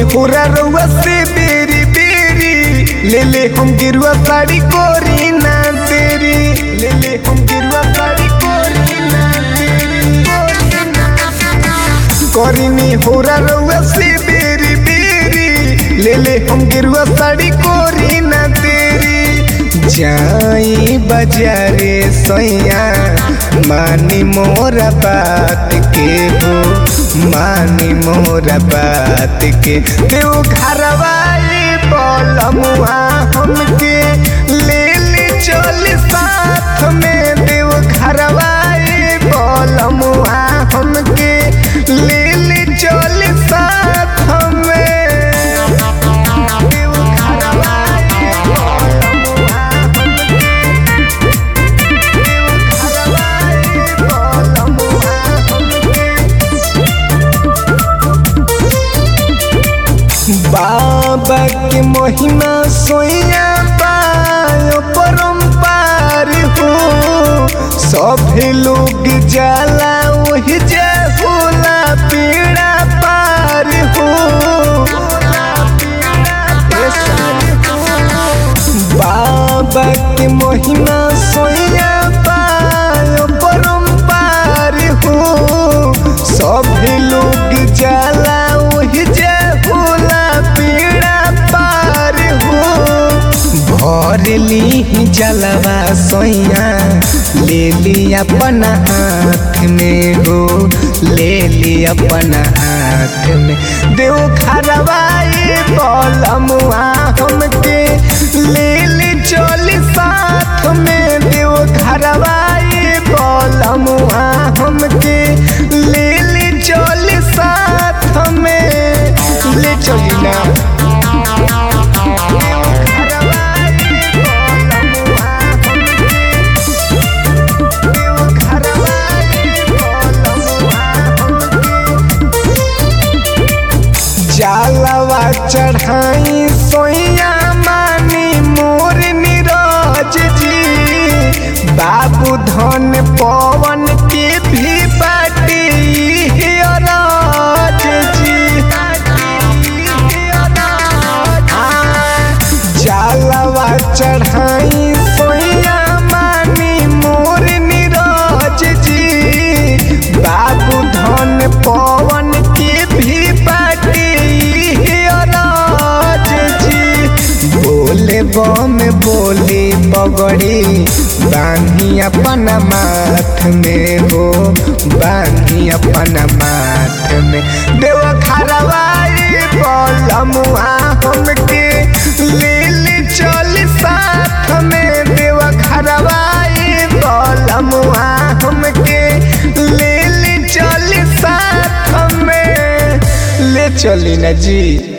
पूरा रउआ से बेरी बेरी ले ले हम गिरुआ साड़ी कोरी ना तेरी ले ले हम गिरुआ साड़ी कोरी ना तेरी कोरी पूरा रउआ से बेरी बेरी ले ले हम गिरुआ साड़ी कोरी ना तेरी जाई बाजारे सैया मानी मोरा बात के हो मानी मोरा बात के देव घरवाली बोलमुआ हमके ले ले चल साथ में देव घरवाली बोलमुआ हमके ले ले चल साथ में देव घरवाली बोलमुआ बाबा के महिमा सोया पायो परम्पार हो सभी लोग जाला वही जहुला पीड़ा पार हो बाबा के महिमा सोया पायो परम्पार हो सभी लोग जाला वही जहुला पीड़ा पार हो भर ली जलवा सोया ले ली अपना हाथ में हो ले ली अपना हाथ में देव घरवाली बोलमुआ हमके ले ली चली साथ में देव घरवाली बोलमुआ हमके ले ली चली साथ में ले चली ना जालवा चढ़ाई सोया मानी मोर नीरज जी बाबू धन पवन के भी बाटी राज जी जालवा चढ़ाई सोया मानी मोर नीरज जी बाबू धन पवन के भी बाटी बोले बम बोली पगड़ी बांधी अपना माथ में हो बांधी अपना माथ में देव घरवाली बोलमुआ हमके ले ले चल साथ में देव घरवाली बोलमुआ हमके ले ले चल साथ में ले चली ना जी।